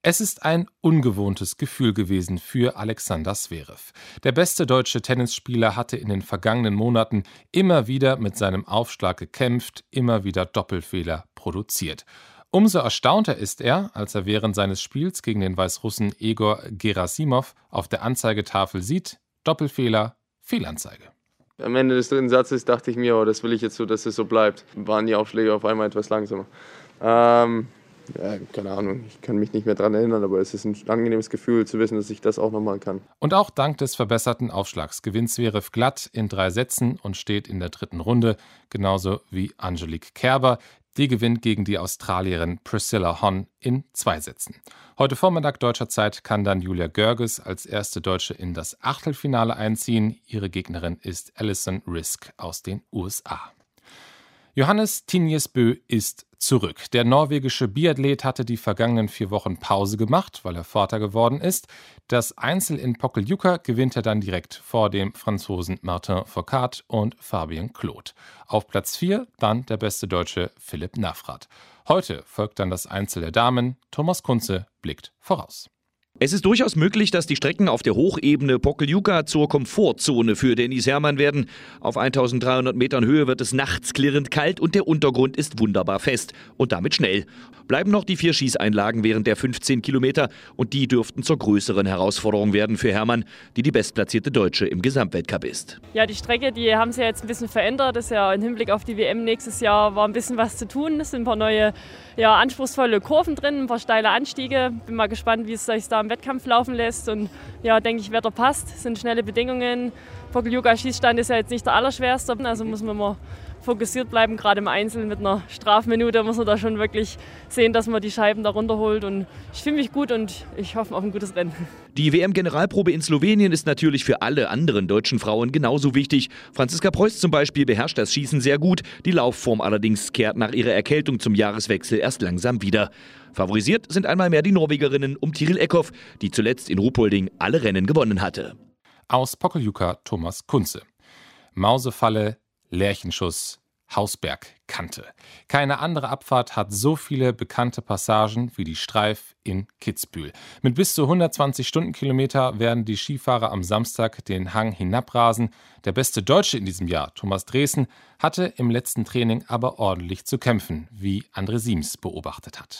Es ist ein ungewohntes Gefühl gewesen für Alexander Zverev. Der beste deutsche Tennisspieler hatte in den vergangenen Monaten immer wieder mit seinem Aufschlag gekämpft, immer wieder Doppelfehler produziert. Umso erstaunter ist er, als er während seines Spiels gegen den Weißrussen Egor Gerasimov auf der Anzeigetafel sieht: Doppelfehler, Fehlanzeige. Am Ende des dritten Satzes dachte ich mir, das will ich jetzt so, dass es so bleibt. Waren die Aufschläge auf einmal etwas langsamer. Ja, keine Ahnung, ich kann mich nicht mehr daran erinnern, aber es ist ein angenehmes Gefühl zu wissen, dass ich das auch nochmal kann. Und auch dank des verbesserten Aufschlags gewinnt Zverev glatt in 3 Sätzen und steht in der dritten Runde, genauso wie Angelique Kerber. Die gewinnt gegen die Australierin Priscilla Hon in 2 Sätzen. Heute Vormittag deutscher Zeit kann dann Julia Görges als erste Deutsche in das Achtelfinale einziehen. Ihre Gegnerin ist Alison Risk aus den USA. Johannes Tinjesbø ist zurück. Der norwegische Biathlet hatte die vergangenen 4 Wochen Pause gemacht, weil er Vater geworden ist. Das Einzel in Pokljuka gewinnt er dann direkt vor dem Franzosen Martin Fourcade und Fabien Claude. Auf Platz 4 dann der beste Deutsche Philipp Navrat. Heute folgt dann das Einzel der Damen. Thomas Kunze blickt voraus. Es ist durchaus möglich, dass die Strecken auf der Hochebene Pokljuka zur Komfortzone für Dennis Herrmann werden. Auf 1300 Metern Höhe wird es nachts klirrend kalt und der Untergrund ist wunderbar fest und damit schnell. Bleiben noch die 4 Schießeinlagen während der 15 Kilometer und die dürften zur größeren Herausforderung werden für Herrmann, die bestplatzierte Deutsche im Gesamtweltcup ist. Ja, die Strecke, die haben sie jetzt ein bisschen verändert. Das ist ja im Hinblick auf die WM nächstes Jahr war ein bisschen was zu tun. Es sind ein paar neue, anspruchsvolle Kurven drin, ein paar steile Anstiege. Bin mal gespannt, wie es sich da im Wettkampf laufen lässt und denke ich, Wetter passt. Es sind schnelle Bedingungen. Pokljuka-Schießstand ist ja jetzt nicht der allerschwerste, also muss man mal fokussiert bleiben, gerade im Einzel mit einer Strafminute muss man da schon wirklich sehen, dass man die Scheiben da runterholt und ich fühle mich gut und ich hoffe auf ein gutes Rennen. Die WM-Generalprobe in Slowenien ist natürlich für alle anderen deutschen Frauen genauso wichtig. Franziska Preuß zum Beispiel beherrscht das Schießen sehr gut, die Laufform allerdings kehrt nach ihrer Erkältung zum Jahreswechsel erst langsam wieder. Favorisiert sind einmal mehr die Norwegerinnen um Tiril Eckhoff, die zuletzt in Ruhpolding alle Rennen gewonnen hatte. Aus Pokljuka Thomas Kunze. Mausefalle, Lärchenschuss, Hausbergkante. Keine andere Abfahrt hat so viele bekannte Passagen wie die Streif in Kitzbühel. Mit bis zu 120 Stundenkilometer werden die Skifahrer am Samstag den Hang hinabrasen. Der beste Deutsche in diesem Jahr, Thomas Dresen, hatte im letzten Training aber ordentlich zu kämpfen, wie André Siems beobachtet hat.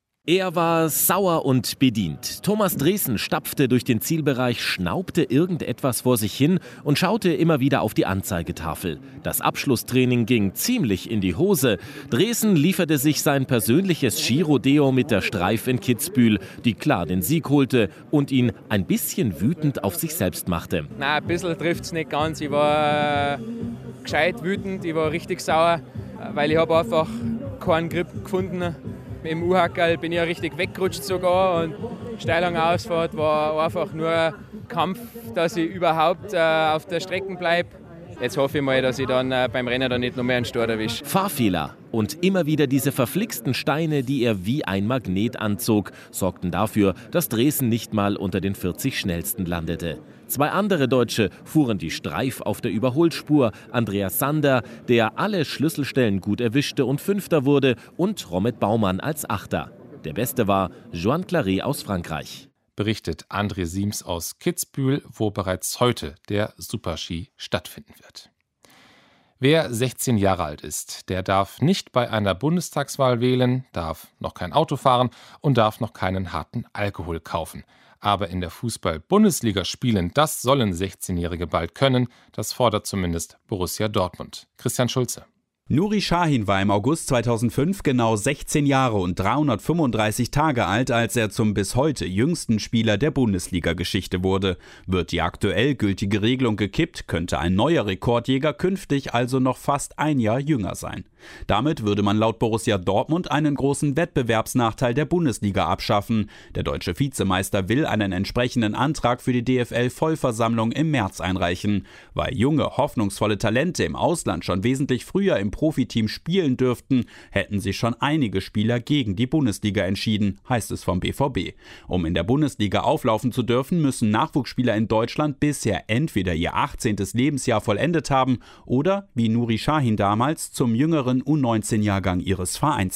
Er war sauer und bedient. Thomas Dresen stapfte durch den Zielbereich, schnaubte irgendetwas vor sich hin und schaute immer wieder auf die Anzeigetafel. Das Abschlusstraining ging ziemlich in die Hose. Dresen lieferte sich sein persönliches Skirodeo mit der Streif in Kitzbühel, die klar den Sieg holte und ihn ein bisschen wütend auf sich selbst machte. Nein, ein bisschen trifft es nicht ganz. Ich war gescheit wütend, ich war richtig sauer, weil ich habe einfach keinen Grip gefunden. Im U-Hackerl bin ich ja richtig weggerutscht sogar und Steilung Ausfahrt war einfach nur Kampf, dass ich überhaupt auf der Strecke bleibe. Jetzt hoffe ich mal, dass ich dann beim Rennen dann nicht noch mehr einen Start erwische. Fahrfehler und immer wieder diese verflixten Steine, die er wie ein Magnet anzog, sorgten dafür, dass Dresen nicht mal unter den 40 Schnellsten landete. 2 andere Deutsche fuhren die Streif auf der Überholspur. Andreas Sander, der alle Schlüsselstellen gut erwischte und 5. wurde, und Romet Baumann als 8. Der Beste war Joan Claret aus Frankreich. Berichtet André Siems aus Kitzbühel, wo bereits heute der Super-Ski stattfinden wird. Wer 16 Jahre alt ist, der darf nicht bei einer Bundestagswahl wählen, darf noch kein Auto fahren und darf noch keinen harten Alkohol kaufen. Aber in der Fußball-Bundesliga spielen, das sollen 16-Jährige bald können. Das fordert zumindest Borussia Dortmund. Christian Schulze. Nuri Sahin war im August 2005 genau 16 Jahre und 335 Tage alt, als er zum bis heute jüngsten Spieler der Bundesliga-Geschichte wurde. Wird die aktuell gültige Regelung gekippt, könnte ein neuer Rekordjäger künftig also noch fast ein Jahr jünger sein. Damit würde man laut Borussia Dortmund einen großen Wettbewerbsnachteil der Bundesliga abschaffen. Der deutsche Vizemeister will einen entsprechenden Antrag für die DFL-Vollversammlung im März einreichen. Weil junge, hoffnungsvolle Talente im Ausland schon wesentlich früher im Profiteam spielen dürften, hätten sich schon einige Spieler gegen die Bundesliga entschieden, heißt es vom BVB. Um in der Bundesliga auflaufen zu dürfen, müssen Nachwuchsspieler in Deutschland bisher entweder ihr 18. Lebensjahr vollendet haben oder, wie Nuri Sahin damals, zum jüngeren U19-Jahrgang ihres Vereins zählen.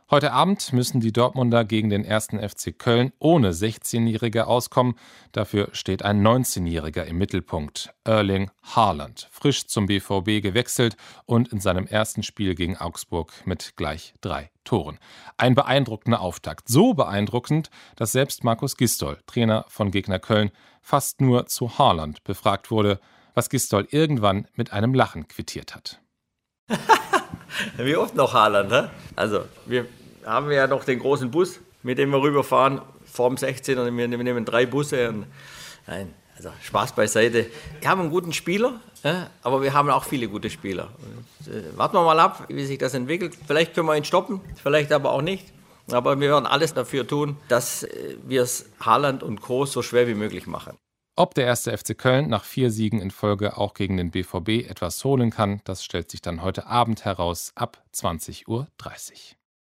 Heute Abend müssen die Dortmunder gegen den 1. FC Köln ohne 16-Jährige auskommen. Dafür steht ein 19-Jähriger im Mittelpunkt, Erling Haaland, frisch zum BVB gewechselt und in seinem ersten Spiel gegen Augsburg mit gleich 3 Toren. Ein beeindruckender Auftakt. So beeindruckend, dass selbst Markus Gisdol, Trainer von Gegner Köln, fast nur zu Haaland befragt wurde, was Gisdol irgendwann mit einem Lachen quittiert hat. Wie oft noch Haaland, ne? Also, wir haben ja noch den großen Bus, mit dem wir rüberfahren, vorm 16 und wir nehmen 3 Busse. Und nein, also Spaß beiseite. Wir haben einen guten Spieler, aber wir haben auch viele gute Spieler. Und, warten wir mal ab, wie sich das entwickelt. Vielleicht können wir ihn stoppen, vielleicht aber auch nicht. Aber wir werden alles dafür tun, dass wir es Haaland und Co. so schwer wie möglich machen. Ob der 1. FC Köln nach 4 Siegen in Folge auch gegen den BVB etwas holen kann, das stellt sich dann heute Abend heraus ab 20:30 Uhr.